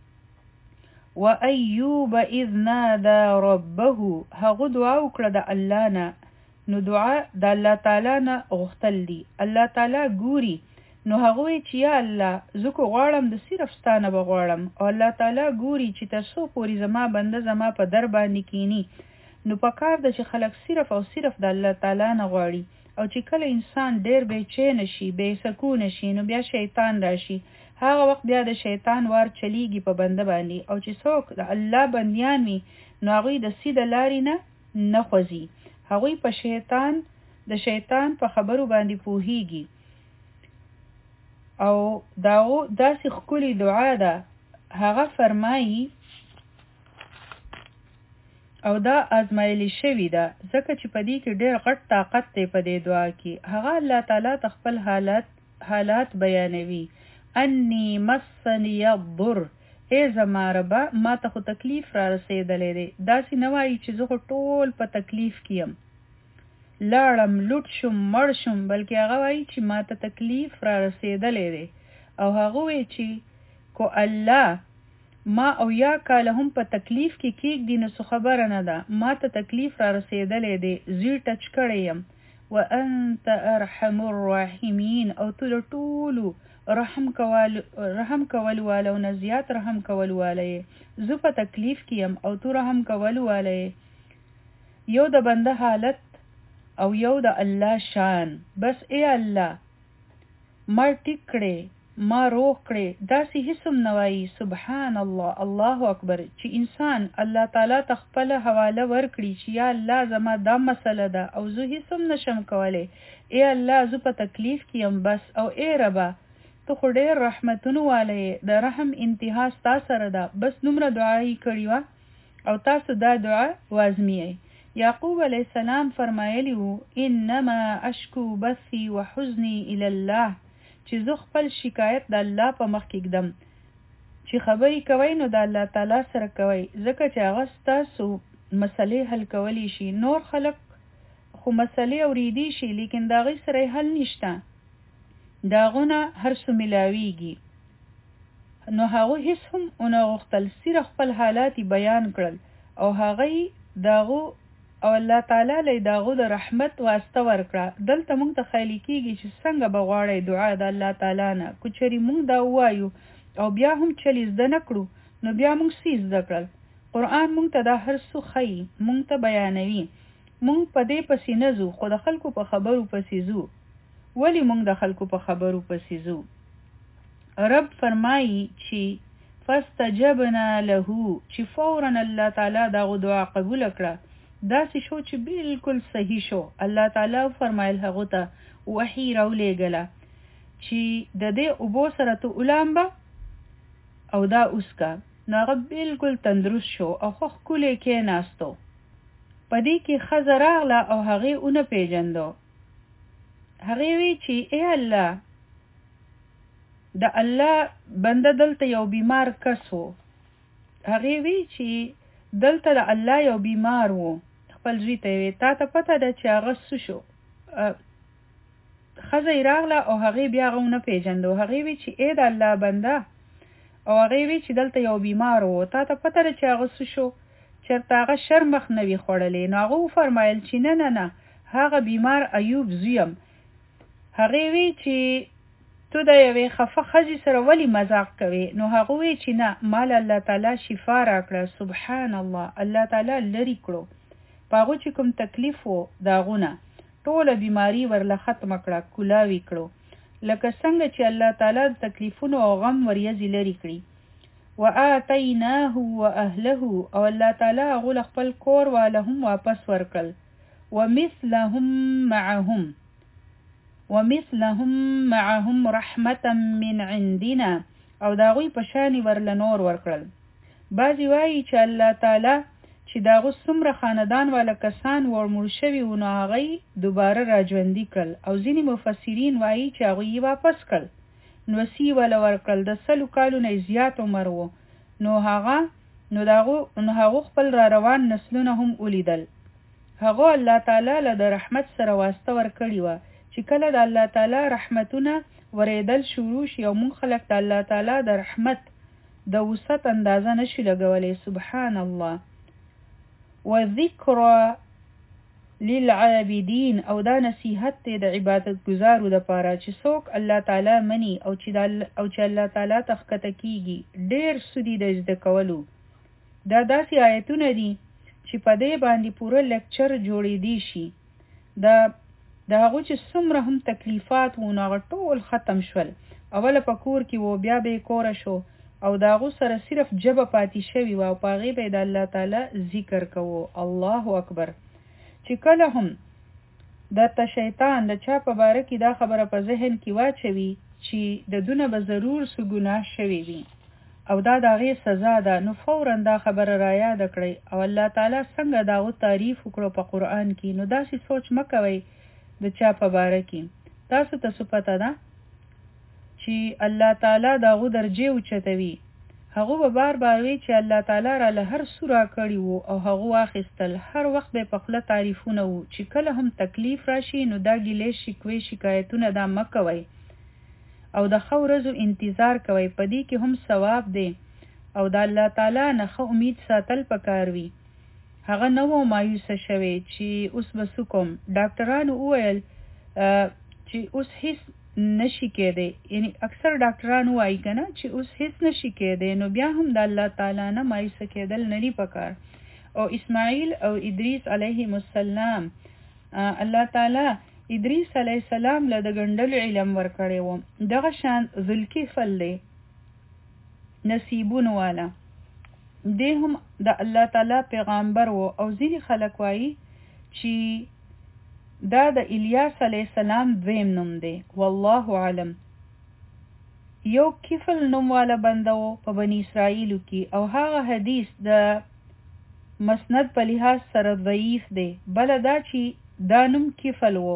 و ایوب اذ نادى ربه، هغو دعا وکړه د الله نه. نو دعا د الله تعالی نه غوښتل دي. الله تعالی ګوري. نو هغه وی چې یا الله زه کو غواړم د صرف ستانه به غواړم. او الله تعالی ګوري چې تر څو پورې زما بنده زما په در باندې کینی. نو پکار ده چې خلک صرف او صرف د الله تعالی نه غواړي. او چې کله انسان ډیر بے چین شي، بے سکون شي، نو بیا شیطان راشي. هغه وخت بیا د شیطان وار چلیږي په بنده باندې. او چې څوک د الله بندیان وي نو هغوی د سیده لارې نه نه خوځي. هغوی په شیطان د شیطان په خبرو باندې پوهیږي. او داغو داسې ښکلې دعا ده. هغه فرمایي او دا ازمایلی شوی ده ځکه چې په دې کې ډېر غټ طاقت دی په دې دعا کې. هغه الله تعالی ته خپل حالات حالات بیانوي. انی مسنی الضر، ای زما ربه ما ته خو تکلیف را رسېدلی دی. داسې نه وایي چې زه خو ټول په تکلیف کې یم، لاړم لوټ شم مړ شم، بلکې هغه وایي چې ما ته تکلیف را رسېدلی دی. او هغه وایي چې کو الله ما او یا کاله هم په تکلیف کې کېږدي نو څه خبره نه ده، ما ته تکلیف را رسېدلی دی، زی ټچ کړی یم. وانت ارحم الراحمین، او تو د ټولو رحم کول رحم کول والو نه زیات رحم کول والی. زه په تکلیف کې یم او تو رحم کول والی. یو د بنده حالت او یو د الله شان. بس ای الله ما ټیک کړې، ما روغ کړې. داسې هیڅم نه وایي سبحان الله الله اکبر چې انسان الله تعالی ته خپله حواله ورکړي چې یا الله زما دا مسله ده او زه هیڅم نشم کولی. ای الله زه په تکلیف کې یم بس. او ای ربه ته خو ډېر رحمتونو والی، د رحم انتها ستا سره ده. بس دومره دعا یې کړې وه او تاسو دا دعا وازمیئ. یعقوب علیه السلام فرمایلی وو انما اشکو بثی و حزنی الی الله، چې زه خپل شکایت د الله په مخ کې ږدم. چې خبرې کوئ نو د الله تعالی سره کوئ، ځکه چې هغه ستاسو مسلې حل کولی شي. نور خلک خو مسلې اورېدی شي لیکن د هغې سره حل نشته، د هغو نه هر څه میلاویږي. نو هغو هیڅ هم ونه غوښتل، صرف خپل حالات بیان کړل او هغې د هغو او الله تعالی له د هغو د رحمت واسطه ورکړه. دلته موږ ته خیالي کېږي چې څنګه به غواړئ دعا د الله تعالی نه. که چېرې موږ دا ووایو او بیا هم چلې زده نه کړو نو بیا موږ څه زده کړل. قرآن موږ ته دا هر څه ښیي، موږ ته بیانوي. موږ په دې پسې نه ځو خو د خلکو په خبرو پسې ځو. ولی موږ د خلکو په خبرو پسې ځو؟ رب فرمایي چې فاستجبنا له، چې فورا الله تعالی دغه دعا قبول کړه. داسې شو چې بالکل صحیح شو. الله تعالی فرمایل هغه ته وحی راولېږله چې د دې اوبو سره ته ولامبه او دا اوسکه. نو هغه بالکل تندرست شو او خو ښکلی کېناستو. په دې کې ښځه راغله او هغې ونه پیژندو. هغې وی چې ای الله د الله بنده دلته یو بیمار کس و. هغې وی چې دلته د الله یو بیمار و. خپل زوی ته وی تا ته پته ده چې هغه څه شو؟ ښځه یې راغله او هغې بیا هغه ونه پېژنده. هغې وی چې ای د الله بنده، او هغې وی چې دلته یو بیمار و، تا ته پته ده چې هغه څه شو؟ چېرته هغه شرمخ نه وي خوړلی؟ نو هغه وفرمایل چې نه نه نه هغه بیمار ایوب زویم. هغې وی چې تو د یوې خفه ښځې سره ولې مذاق کوې؟ نو هغه وی چې نه مال الله تعالی شفا راکړه. سبحان الله، الله تعالی لرې کړو په هغو چې کوم تکلیف و د هغونه ټوله بیماری ورله ختمه کړه، کولاوي کړو، لکه څنګه چې الله تعالی د تکلیفونو او غم وریځې لرې کړي. وآتیناه واهله، او الله تعالی هغو له خپل کور واله هم واپس ورکړل. ومثلهم معهم ومثلهم معهم رحمة من عندنا، او دا غوی په شانی ورله نور ورکړل. بعضی وایي چې الله تعالی چې دا غو څومره خاندان والا کسان ورمړ شوي و نو هغوی دوباره راژوندي کړل، او ځینې مفسرین وایي چې هغوی یې واپس کړل، نو وصي وله ورکړل. د سلو کالو نه زیات عمر و، نو هغه نو داغو نو هغو خپل را روان نسلونه هم ولیدل. هغو الله تعالی له د رحمت سره واسطه ورکړې وه چې کله د الله تعالی رحمتونه ورېدل شروع شي، او مونږ خلک د الله تعالی د رحمت د وسعت اندازه نشي لګولی. سبحان الله. وذکر للعابدین، او دا نصیحت دی د عبادت گزارو د پاره چې څوک الله تعالی مني او چې او چې الله تعالی ته ښکته کیږي. ډېر سودی د زده کولو. دا داسې آیتونه دي چې په دې باندې پوره لیکچر جوړېدی شي. دا د هغو چې څومره هم تکلیفات و نو هغه ټول ختم شول. اوله په کور کې و، بیا به یې کوره شو، او د هغو سره صرف جبه پاتې شوي وه، او په هغې به یې د الله تعالی ذکر کوو. الله اکبر. چې کله هم درته شیطان د چا په باره کې دا خبره په ذهن کې واچوي چې د دونه به ضرور څه ګناه شوي وي او دا د هغې سزا ده، نو فوراً دا خبره را یاده کړئ، او الله تعالی څنګه د هغو تعریف وکړو په قرآن کې. نو داسې سوچ مه کوئ د چا په باره کې. تاسو ته څه پته ده چې الله تعالی د هغو درجې اوچتوي؟ هغو به بار بار وی چې الله تعالی را له هر څه راکړي وو او هغو واخیستل. هر وخت به په خوله تعریفونه وو. چې کله هم تکلیف راشي نو دا ګیلې شکوې شکایتونه دا مه کوئ، او د ښه ورځو انتظار کوئ. په دې کې هم ثواب دی، او د الله تعالی نه ښه امید ساتل پکار وي. هغه نه و مایوسه شوی چې اوس به څه کوم. ډاکټرانو وویل چې اوس هیڅ نشي کېدی، یعنی اکثر ډاکټران وایي که نه چې اوس هیڅ نشي کېدی، نو بیا هم د الله تعالی نه مایوسه کېدل نه دي پکار. او اسماعیل او ادریس علیهم السلام، الله تعالی ادریس علیه السلام له د ګنډلو علم ورکړی و. دغه شان ذوالکفل دی، نصیبون والا دی، هم د الله تعالی پیغامبر و. او ځینې خلک وایي چې دا د الیاس علیه السلام دویم نوم دی، والله علم. یو کفل نوم والا بنده و په بنی اسرائیلو کې، او هغه حدیث د مسند په لحاظ سره ضعیف دی. بله دا چې دا نوم کفل و،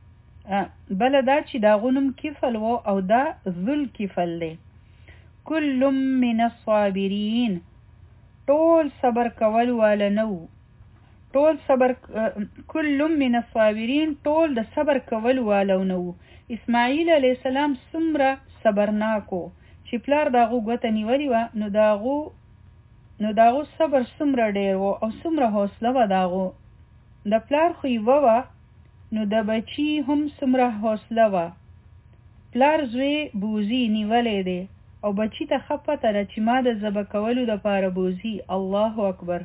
بله دا چې دا غنوم کفل و، او دا ذل کفل دی. کل من الصابرین، ټول صبر کول والا نو، ټول صبر کل من الصابرین، ټول د صبر کول والو نو. اسماعیل علیه السلام څومره صبرناکو چې پلار داغو ګوته نیولې وه، نو داغو نو داغو صبر څومره ډېر و او څومره حوصله وه داغو. د پلار خو یوه وه، نو د بچي هم څومره حوصله وه. پلار زوی بوزي نیولی دی، او بچي ته ښه پته ده چې ما د ذبح کولو دپاره بوزي. الله اکبر.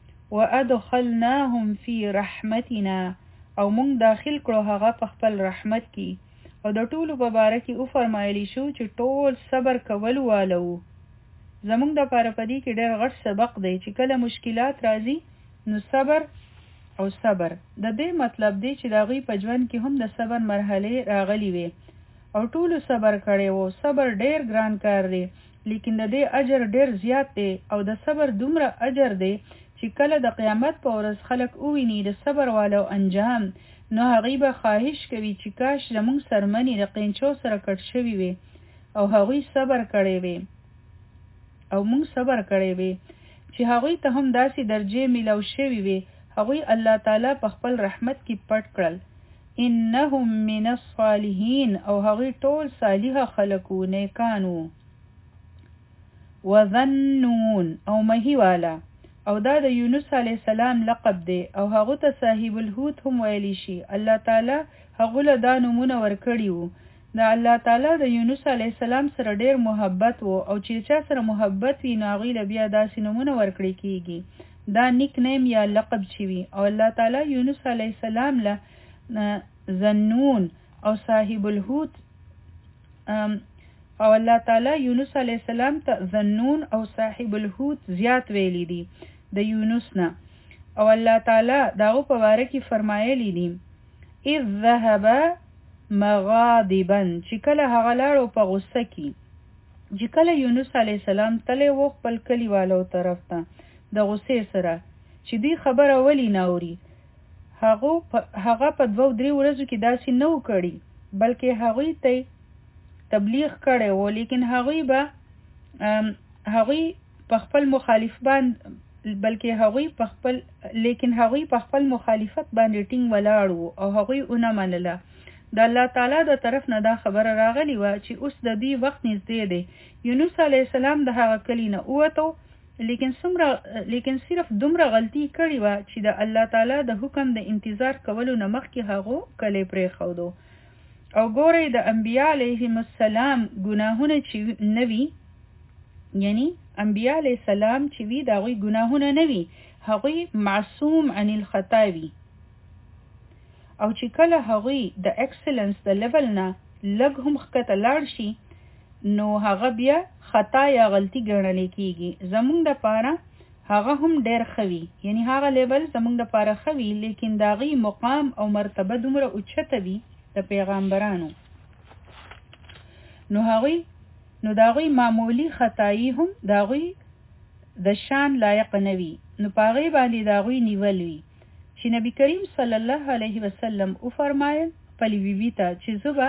وادخلناهم فی رحمتنا، او مونږ داخل کړو هغه په خپل رحمت کې. او د ټولو په باره کې وفرمایلی شو چې ټول صبر کول والو. زمونږ دپاره په دې کې ډېر غټ سبق دی چې کله مشکلات راځي نو صبر او صبر. د دې مطلب دی چې د هغوی په ژوند کې هم د صبر مرحلې راغلي وي او ټولو صبر کړی و. صبر ډېر ګران کار دی، لیکن د دې اجر ډېر زیات دی، او د صبر دومره اجر دی چې کله د قیامت په ورځ خلک وویني د صبر والو انجام، نو هغوی به خواهش کوي چې کاش زموږ سرمنې د قینچو سره کټ شوي وي، او هغوی صبر کړی وي او موږ صبر کړی وي چې هغوی ته هم داسې درجې میلاو شوي وي هغوی الله تعالی په خپل رحمت کې پټ کړل انهم من الصالحین او هغوی ټول صالحه خلک وو نیکانو وظنون او مهی والا او دا د یونس علی السلام لقب دی او هغه ته صاحب الحوت هم ویلی شي الله تعالی هغه له دا نمونه ورکړي وو دا الله تعالی د یونس علی السلام سره ډیر محبت وو او چې چا سره محبت وي نو هغه له بیا داسې نمونه ورکړي کیږي دا نیک نیم یا لقب شوی او الله تعالی یونس علی السلام له ظنون او صاحب الحوت او الله تعالی یونس علی السلام ته ظنون او صاحب الحوت زیات ویلی دي د یونس نه او الله تعالی داغه په واره کې فرمایلی دي اذ ذهب مغاضبا چې کله هغه لاړو په غصه کې چې کله یونس علی السلام تله و خپل کلیوالو طرف ته د غصې سره چې دی خبره ولی ناوري هغه هغه په دوه درې ورځو کې داسې نه وکړي بلکې هغه ته تبلیغ کړي وو لیکن هغه به هغه په خپل مخالف باندې بلکې هغه په خپل لیکن هغه په خپل مخالفت باندې ټینګ ولاړ وو او هغه اونې منله د الله تعالی د طرف نه دا خبره راغلی و چې اوس د دې وخت نږدې دی یونس علی السلام د هغه کلی نه ووتو لیکن څومره لیکن صرف دومره غلطي کړې و چې د الله تعالی د حکم د انتظار کولو نه مخکې هغه کلی پرې خودو او ګورې د انبیاء علیهم السلام ګناهونه چې نوي یعنی انبیاء علیه السلام چې وی دا غوي ګناهونه نوي هغوی معصوم عن الخطا وي او چې کله هغوی د ایکسلنس د لیول نه لږ هم ښکته لاړ شي نو هغه بیا خطا یا غلطي ګڼل کیږي زمونږ د پاره هغه هم ډېر خوي یعنی هغه لیول زمونږ د پاره خوي لیکن داغي مقام او مرتبه دومره اوچته وي د پیغمبرانو نو هغوی نو داغوی معمولی خطایی هم داغوی د شان لایق نوي نو پاغي باندې داغوی نیول وي چې نبی کریم صلی الله علیه وسلم او فرمایل پلی بی بی ته چې زبا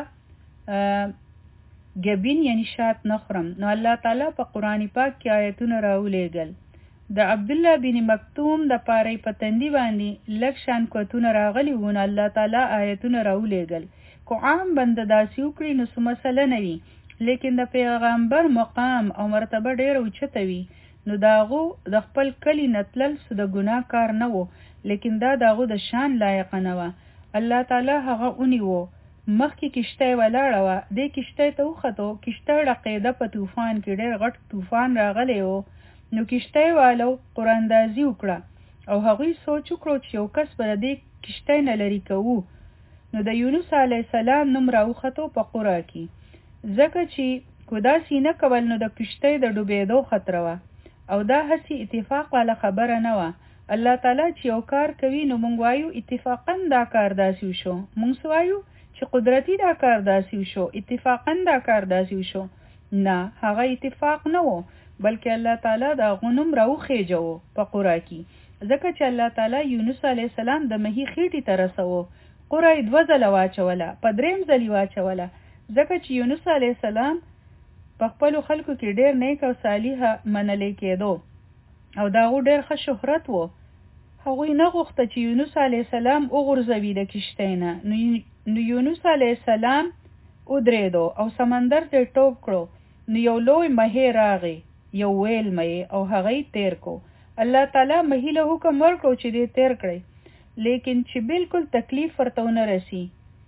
ګبین یعنی شات نخرم نو الله تعالی په قران پاک کې آیتونه راولېګل د عبد الله بن مکتوم د پاره پتندی باندې لک شان کوتونه راغلی ونه الله تعالی آیتونه راولېګل کو عام بند داسې وکړي نو څه مسله نه وي لیکن د پیغمبر مقام او مرتبه ډېر اوچته وي نو داغو د خپل کلی نتلل څه د ګناه کار نه وو لیکن دا داغو د شان لایق نه و الله تعالی هغه اونی وو مخکې کشته ولاړه و د کشته ته وختو کشته رقیده په طوفان کې ډېر غټ طوفان راغلی و نو کشته والو قراندازي وکړه او هغوی سوچ وکړو چې یو کس به د کشته نه لري کوو نو د یونس علی السلام نوم راوختو په قرا کې ځکه چې کو داسې نه کول نو د کشته د ډوبېدو خطر و او دا هسي اتفاق والا خبره نه و الله تعالی چې یو کار کوي نو مونږ وایو اتفاقا دا کار داسې شو مونږ وایو چې قدرتی دا کار داسې شو اتفاقا دا کار داسې شو نه هغه اتفاق نه و بلکې الله تعالی دا غنوم راوخېجو په قرآن کې ځکه چې الله تعالی یونس علی السلام د مهي خېټې ته رسو قرآن دوه ځله واچوله په دریم ځلې واچوله ځکه چې یونس علی السلام په خپل خلکو کې ډېر نیک او صالح منل کېدو او دا ډېر ښه شهرت وو هغوی نه غوښته چې یونس علی السلام وغورځوي د کشتۍ نه نو یونس علی السلام ودرېدو او سمندر ته ټوپ کړو نو یو لوی مهی راغی یو ویل مهی او هغه تیر کو الله تعالی مهی له حکم ورکړو چې دې تیر کړي لیکن چې بالکل تکلیف ورته نه رسی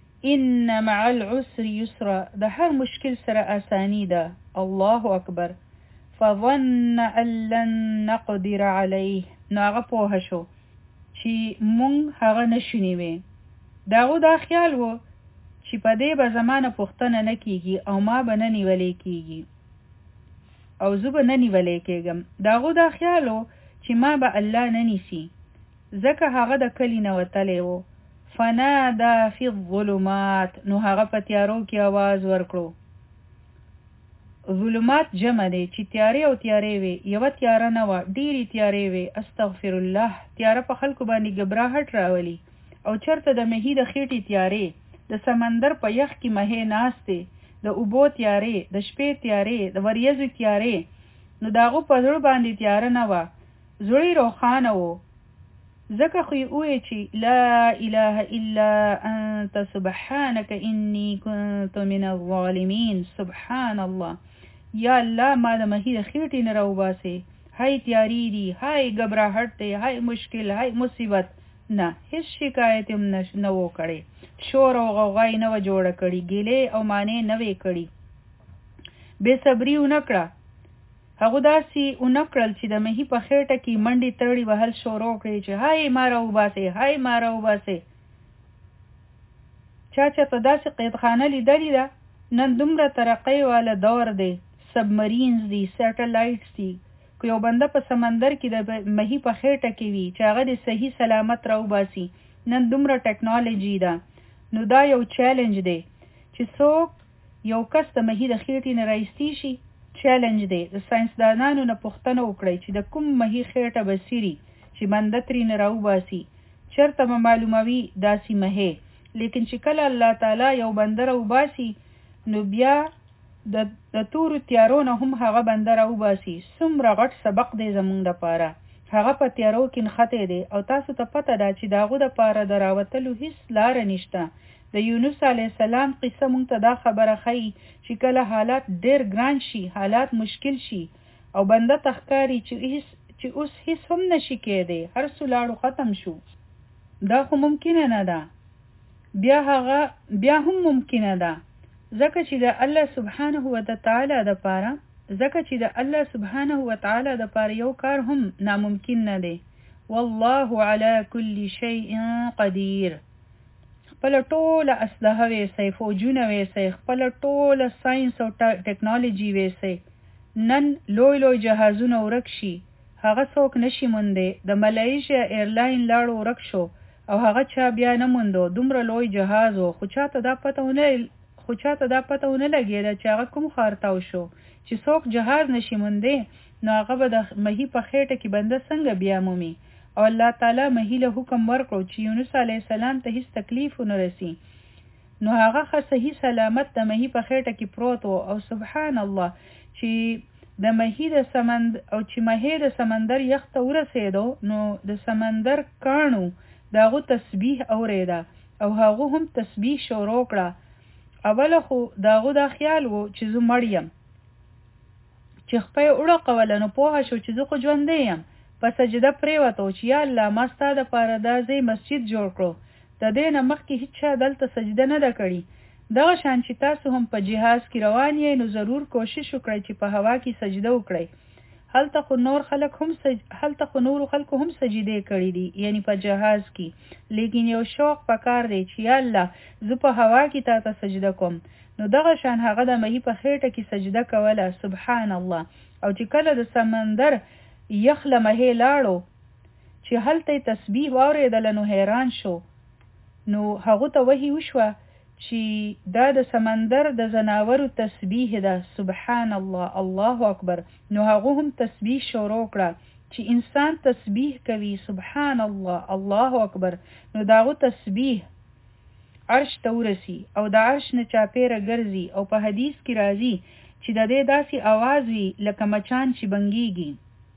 ان مع العسر يسرا د هر مشکل سره اسانی ده الله اکبر فظن ان لن نقدر عليه نو هغه پوه شو چې مونږ هغه نشونی وي داغو دا خیال وو چې په دې به زمانه پوښتنه نه کیږي او ما به نه نیولې کیږي او زه به نه نیولې کېږم داغو دا خیال وو چې ما به الله نه نیسي ځکه هغه د کلی نه وتلی وو فنادا فی الظلمات نو هغه په تیارو کې आवाज ورکړو ظلمات جمع دی چې تیارې او تیارې وي یو تیاره نه و ډېری تیارې وي استغفر الله تیاره په خلکو باندې غبراهټ راولي او چرته د مهي د خېټې تیارې د سمندر په یخ کې مهې ناشته د اوبو تیارې، د شپې تیارې، د وریځو تیارې، نو د هغو په زړه باندې تیاره نه وه، زړه یې روښانه و. ځکه خو یې وویل چې لا اله الا انت سبحانك انی كنت من الظالمین. سبحان الله، یا الله ما د مهي د خېټې نه راوباسې. هاي تیاری دي، هاي ګبراهټ دی، هاي مشکل، هاي مصیبت. نه، هیڅ شکایت هم نه و کړی، شور او غوغا یې نه وه جوړه کړې، ګیلې او مانې نه وې کړي، بې صبري ونه کړه. هغه داسې ونه کړل چې د مهي په خېټه کې منډې تړې وهل شروع کړې چې هاي ما راوباسې، هاي ما راوباسې. چا چې ته داسې قیدخانه لیدلې ده؟ نن دومره ترقۍ والا دور دی، سبمرینز دي، سیټلایټس دي. که یو بنده په سمندر کې د مهي په خېټه کې وي چې هغه د صحیح سلامت راوباسي، نن دومره ټیکنالوژي ده. نو دا یو چیلنج دی چې څوک یو کس د مهي د خېټې نه رایستی شي. چیلنج دی. د ساینسدانانو نه پوښتنه وکړئ چې د کوم مهي خېټه به څیري چې بنده ترې نه راوباسي، چېرته به معلوموي داسې مهي. لیکن چې کله الله تعالی یو بنده راوباسي نو بیا د د تورو تیارو نه هم هغه بنده راوباسي. څومره غټ سبق دی زمونږ دپاره. هغه په تیارو کې نښتی دی او تاسو ته پته ده چې د هغو دپاره د راوتلو هیڅ لاره نشته. د یونس علیه السلام قصه مونږ ته دا خبره ښیي چې کله حالات ډېر ګران شي، حالات مشکل شي او بنده ته ښکاري چې هیڅ چې اوس هیڅ هم نشي کېدی، هر څه لاړو ختم شو. دا خو ممکنه نه ده. بیا هغه بیا هم ممکنه ده، ځکه چې د الله سبحانه وتعالی دپاره ځکه چې د الله سبحانه وتعالی دپاره یو کار هم ناممکن نه دی. والله على كل شيء قدیر. خپل ټوله اسلحه ویسئ، فوجونه ویسئ، خپل ټوله ساینس او ټیکنالوژي ویسئ. نن لوی لوی جهازونه ورک شي، هغه څوک نشي موندی. د ملیشیا ایرلاین لاړو ورک شو او هغه چا بیا نه موندو. دومره لوی جهاز و، خو چاته دا پته ونه خو چاته دا پته ونه لګېده چې هغه کوم ښار تاو شو. چې څوک جهاز نشي موندی نو هغه به د مهي په خېټه کې بنده څنګه بیا مومي. او الله تعالی مهي له حکم ورکړو چې یونس علیه السلام ته هیڅ تکلیف ونه رسي. نو هغه ښه صحیح سلامت د مهي په خېټه کې پروت و. او سبحان الله چې د مهي د سمندر او چې مهي د سمندر یخ ته ورسېدو نو د سمندر کاڼو د هغو تسبیح اورېده او هغو هم تسبیح شروع کړه. اوله خو د هغو دا خیال و چې زه مړ یم، چې خپه یې وړقوله نو پوهه شو چې زه خو ژوندی یم. په سجده پرېوته چې یا الله ما ستا دپاره دا ځای مسجد جوړ کړو، د دې نه مخکې هېڅ چا دلته سجده نه ده کړې. دغه شان چې تاسو هم په جهاز کې روان یې نو ضرور کوشش وکړئ چې په هوا کې سجده وکړئ. هلته خو نور خلک هم سج... هلته خو نورو خلکو هم سجدې کړي دي، یعنی په جهاز کې. لیکن یو شوق پکار دی چې یا الله زه په هوا کې تا ته سجده کوم. نو دغه شان هغه د مهي په خېټه کې سجده کوله. سبحان الله. او چې کله د سمندر یخ له مهي لاړو چې هلته یې تسبیح واورېدله نو حیران شو. نو هغو ته وحي وشوه چې دا د سمندر د زناورو تسبیح ده. سبحان الله، الله اکبر. نو هغو هم تسبیح شروع کړه چې انسان تسبیح کوي. سبحان الله، الله اکبر. نو دا هغو تسبیح عرش ته ورسي او د عرش نه چاپیره ګرځي. او په حدیث کې راځي چې د دې داسې आवाज وي لکه مچان چې بنګیږي.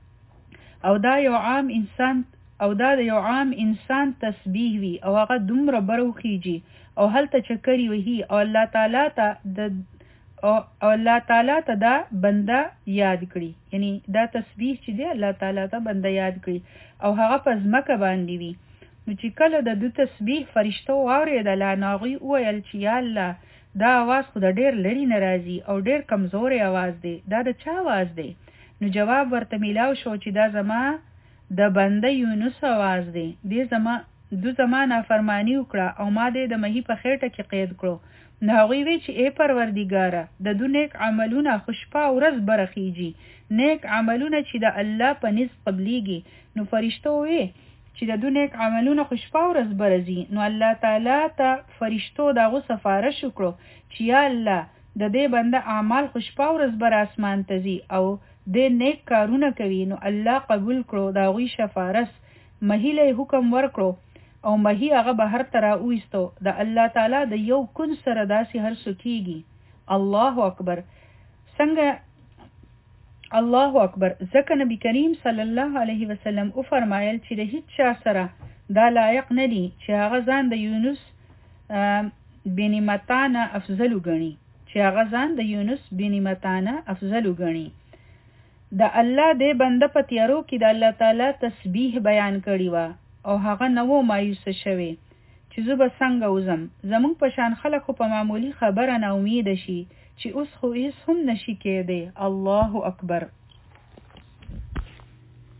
او دا یو عام انسان او دا د یو عام انسان تسبیح وي او هغه دومره بروخیږي او هلته چکرې وهي او الله تعالی ته د او الله تعالی ته دا بنده یاد کړي. یعنی دا تسبیح چې دی الله تعالی ته بنده یاد کړي او هغه په ځمکه باندې وي. نو چې کله د دو تسبیح فرشتو واورېدله نو هغوی وویل چې یا الله دا اواز خو د ډېر لرې نه راځي او ډېر کمزوری اواز دی، دا د چا اواز دی؟ نو جواب ورته میلاو شو چې دا زما د بنده یونس اواز دی. دې زما دو زما نافرمانی وکړه او ما دې د مهي په خېټه کې قید کړو. نو هغوی وی چې ای پروردګاره د دو نیک عملونه خو شپه او ورځ برخیږي، نیک عملونه چې د الله په نزد قبلیږي. نو فرشتو وی چې د دو نیک عملونه خو شپه او ورځ برځي. نو الله تعالی ته فرشتو دغه سفارش وکړو چې یا الله د دې بنده اعمال خو شپه او ورځ بر اسمان ته ځي او دې نیک کارونه کوي. نو الله قبول کړو د هغوی شفارس. مهي له حکم ورکړو او مهي هغه بهر ته راوایستو. د الله تعالی د یو کن سره داسې هر څه کېږي. الله اکبر. څنګه الله اکبر؟ ځکه نبی کریم صلی الله علیه وسلم او فرمایل چې د هیڅ چا سره دا لایق نه دی چې هغه ځان د یونس بن متانه افضل وګڼي چې هغه ځان د یونس بن متانه افضل وګڼي. د الله دې بنده په تیارو کې د الله تعالی تسبیح بیان کړی و او هغه نو مایوس شوی چې زه به څنګه وزم. زمونږ په شان خلک خو په معمولی خبره نه امید شي چې اوس خو هیڅ هم نشي کېدی. الله اکبر.